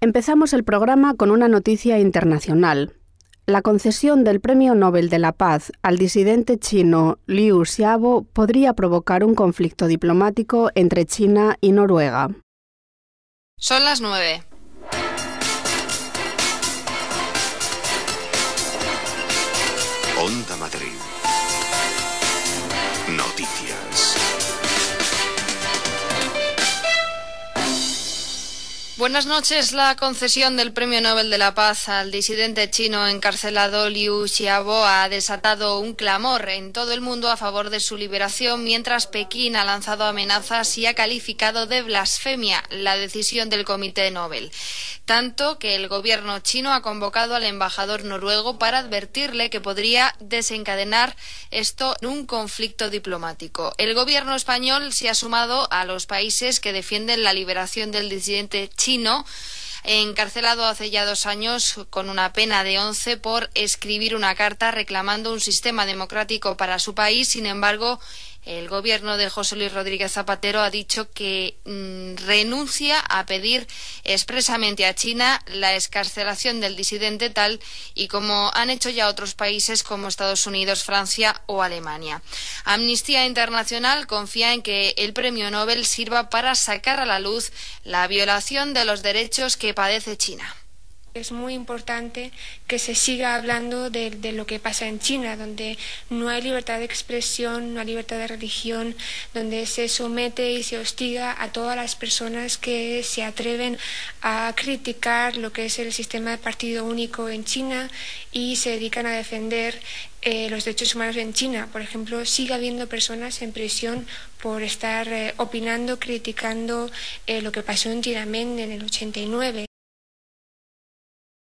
Empezamos el programa con una noticia internacional. La concesión del Premio Nobel de la Paz al disidente chino Liu Xiaobo podría provocar un conflicto diplomático entre China y Noruega. Son las 9. Onda Madrid. Noticias. Buenas noches. La concesión del Premio Nobel de la Paz al disidente chino encarcelado Liu Xiaobo ha desatado un clamor en todo el mundo a favor de su liberación, mientras Pekín ha lanzado amenazas y ha calificado de blasfemia la decisión del Comité Nobel. Tanto que el gobierno chino ha convocado al embajador noruego para advertirle que podría desencadenar esto en un conflicto diplomático. El gobierno español se ha sumado a los países que defienden la liberación del disidente chino, encarcelado hace ya 2 años con una pena de 11 por escribir una carta reclamando un sistema democrático para su país. Sin embargo, el gobierno de José Luis Rodríguez Zapatero ha dicho que renuncia a pedir expresamente a China la excarcelación del disidente, tal y como han hecho ya otros países como Estados Unidos, Francia o Alemania. Amnistía Internacional confía en que el Premio Nobel sirva para sacar a la luz la violación de los derechos que padece China. Es muy importante que se siga hablando de lo que pasa en China, donde no hay libertad de expresión, no hay libertad de religión, donde se somete y se hostiga a todas las personas que se atreven a criticar lo que es el sistema de partido único en China y se dedican a defender los derechos humanos en China. Por ejemplo, sigue habiendo personas en prisión por estar opinando, criticando lo que pasó en Tiananmen en el 89.